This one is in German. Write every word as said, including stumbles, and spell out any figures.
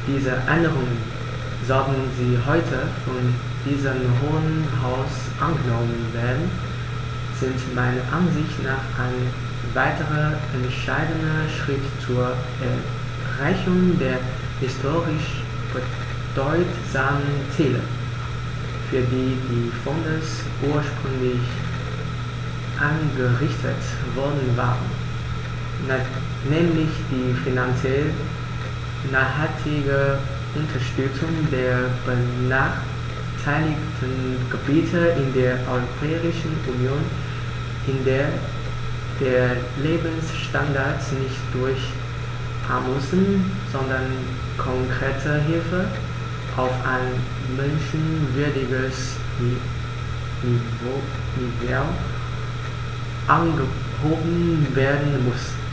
Diese Änderungen, sollten sie heute von diesem Hohen Haus angenommen werden, sind meiner Ansicht nach ein weiterer entscheidender Schritt zur Erreichung der historisch bedeutsamen Ziele, für die die Fonds ursprünglich eingerichtet worden waren, nämlich die finanziell nachhaltige Unterstützung der benachteiligten Gebiete in der Europäischen Union, in der der Lebensstandard nicht durch Almosen, sondern konkrete Hilfe auf ein menschenwürdiges Niveau angehoben werden muss.